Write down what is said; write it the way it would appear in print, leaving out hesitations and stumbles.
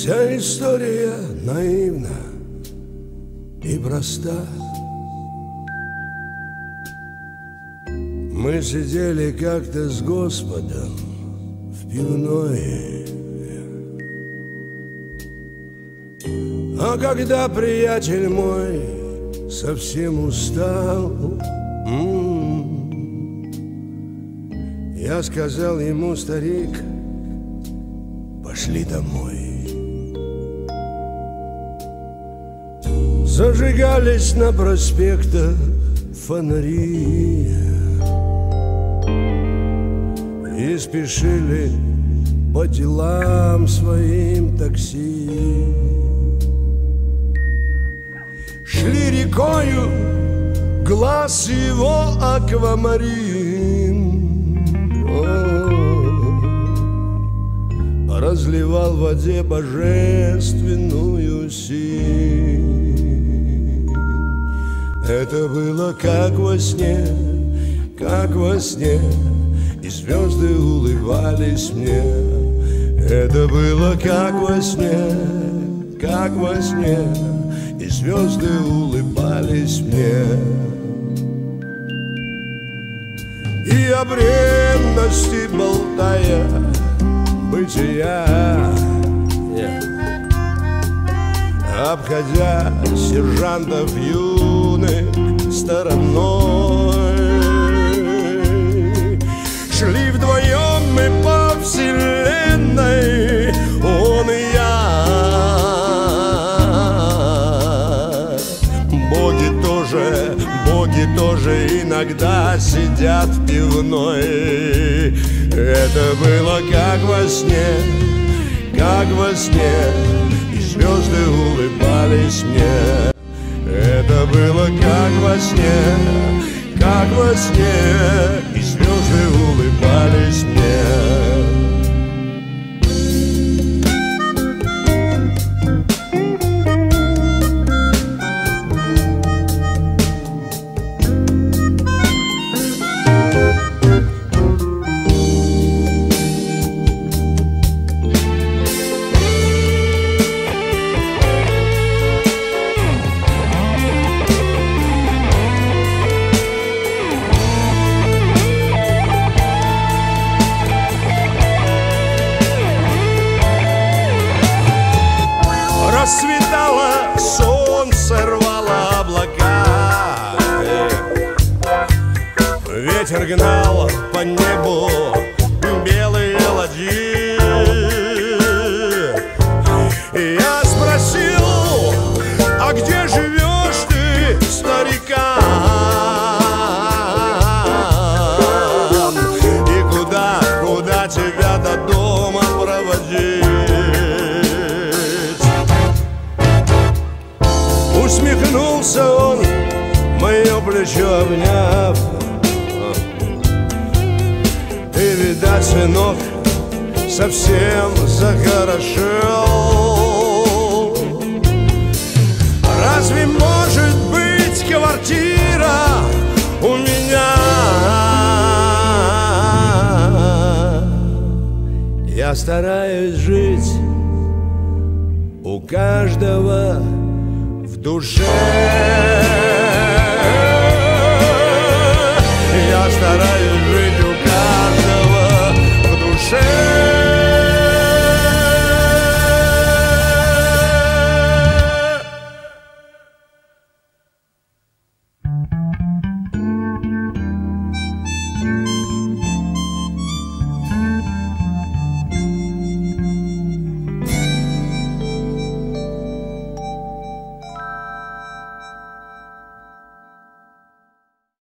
Вся история наивна и проста. Мы сидели как-то с Господом в пивной, а когда приятель мой совсем устал, я сказал ему: старик, пошли домой. Зажигались на проспектах фонари и спешили по делам своим такси. Шли рекою глаз его аквамарин, разливал в воде божественную синь. Это было как во сне, и звезды улыбались мне. Это было как во сне, и звезды улыбались мне. И о бренности болтая бытия, обходя сержантов юных стороной, шли вдвоем мы по вселенной, он и я. Боги тоже иногда сидят в пивной. Это было как во сне, и звезды улыбались мне. Это было как во сне, и звезды улыбались мне. Расцветало солнце, рвало облака, ветер гнал по небу белые ладьи. Я спросил: а где живешь ты, старикан? И куда тебя до дома проводить? Усмехнулся он, мое плечо обняв: ты, видать, сынок, совсем захорошел. Разве может быть квартира у меня? Я стараюсь жить у каждого в душе. Я стараюсь